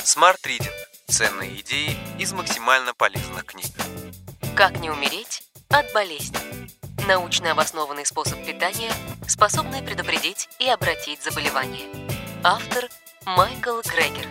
Smart Reading. Ценные идеи из максимально полезных книг. Как не умереть от болезни. Научно обоснованный способ питания, способный предупредить и обратить заболевание. Автор Майкл Грегер.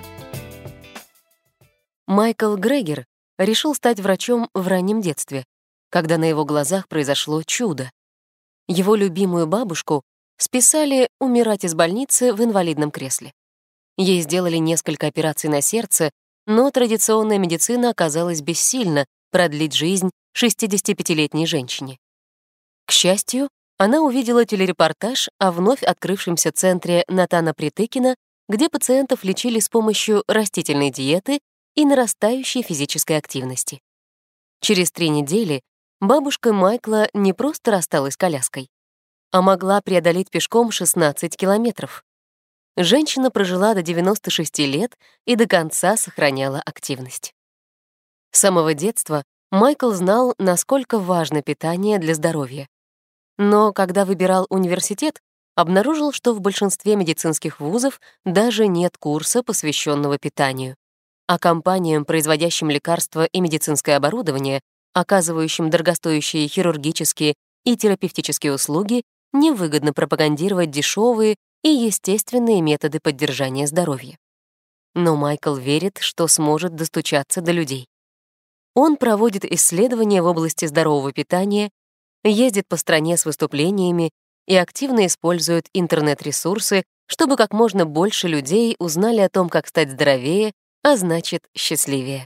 Майкл Грегер решил стать врачом в раннем детстве, когда на его глазах произошло чудо. Его любимую бабушку списали умирать из больницы в инвалидном кресле. Ей сделали несколько операций на сердце, но традиционная медицина оказалась бессильна продлить жизнь 65-летней женщине. К счастью, она увидела телерепортаж о вновь открывшемся центре Натана Притыкина, где пациентов лечили с помощью растительной диеты и нарастающей физической активности. Через 3 недели бабушка Майкла не просто рассталась с коляской, а могла преодолеть пешком 16 километров. Женщина прожила до 96 лет и до конца сохраняла активность. С самого детства Майкл знал, насколько важно питание для здоровья. Но когда выбирал университет, обнаружил, что в большинстве медицинских вузов даже нет курса, посвященного питанию. А компаниям, производящим лекарства и медицинское оборудование, оказывающим дорогостоящие хирургические и терапевтические услуги, невыгодно пропагандировать дешевые и естественные методы поддержания здоровья. Но Майкл верит, что сможет достучаться до людей. Он проводит исследования в области здорового питания, ездит по стране с выступлениями и активно использует интернет-ресурсы, чтобы как можно больше людей узнали о том, как стать здоровее, а значит, счастливее.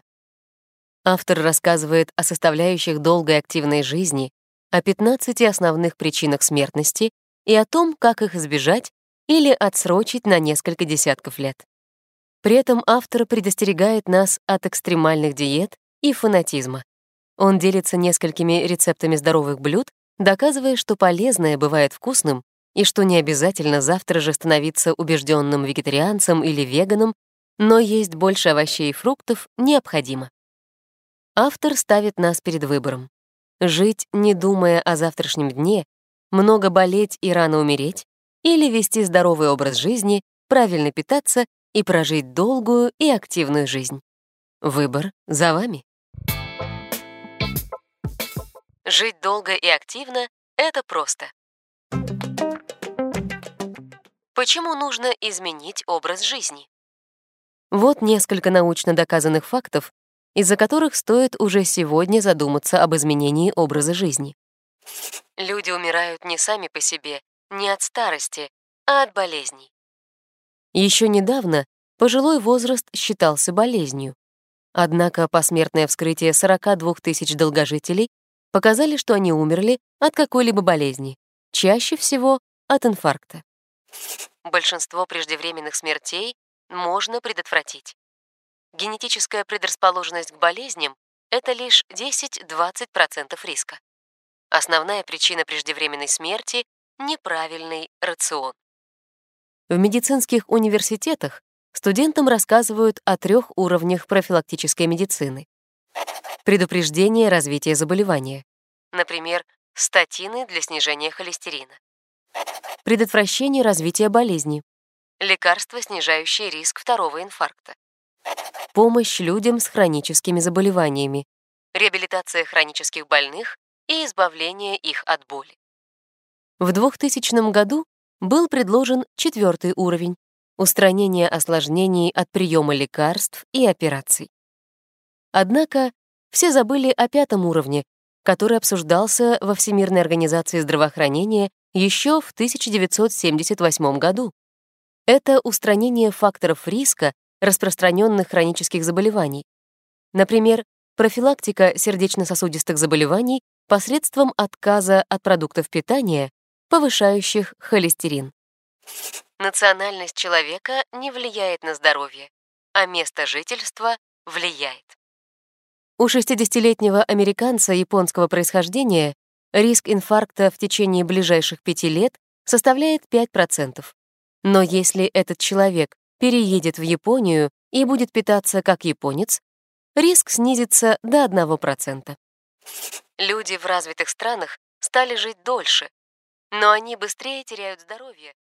Автор рассказывает о составляющих долгой активной жизни, о 15 основных причинах смертности и о том, как их избежать или отсрочить на несколько десятков лет. При этом автор предостерегает нас от экстремальных диет и фанатизма. Он делится несколькими рецептами здоровых блюд, доказывая, что полезное бывает вкусным и что не обязательно завтра же становиться убежденным вегетарианцем или веганом, но есть больше овощей и фруктов необходимо. Автор ставит нас перед выбором: жить, не думая о завтрашнем дне, много болеть и рано умереть, или вести здоровый образ жизни, правильно питаться и прожить долгую и активную жизнь. Выбор за вами. Жить долго и активно — это просто. Почему нужно изменить образ жизни? Вот несколько научно доказанных фактов, из-за которых стоит уже сегодня задуматься об изменении образа жизни. Люди умирают не сами по себе, не от старости, а от болезней. Еще недавно пожилой возраст считался болезнью. Однако посмертное вскрытие 42 тысяч долгожителей показали, что они умерли от какой-либо болезни, чаще всего от инфаркта. Большинство преждевременных смертей можно предотвратить. Генетическая предрасположенность к болезням — это лишь 10-20% риска. Основная причина преждевременной смерти — неправильный рацион. В медицинских университетах студентам рассказывают о 3 уровнях профилактической медицины. Предупреждение развития заболевания. Например, статины для снижения холестерина. Предотвращение развития болезни. Лекарства, снижающие риск 2-го инфаркта. Помощь людям с хроническими заболеваниями. Реабилитация хронических больных и избавление их от боли. В 2000 году был предложен 4-й уровень — устранение осложнений от приема лекарств и операций. Однако все забыли о 5-м уровне, который обсуждался во Всемирной организации здравоохранения еще в 1978 году. Это устранение факторов риска распространенных хронических заболеваний. Например, профилактика сердечно-сосудистых заболеваний посредством отказа от продуктов питания, повышающих холестерин. Национальность человека не влияет на здоровье, а место жительства влияет. У 60-летнего американца японского происхождения риск инфаркта в течение ближайших 5 лет составляет 5%. Но если этот человек переедет в Японию и будет питаться как японец, риск снизится до 1%. Люди в развитых странах стали жить дольше, но они быстрее теряют здоровье,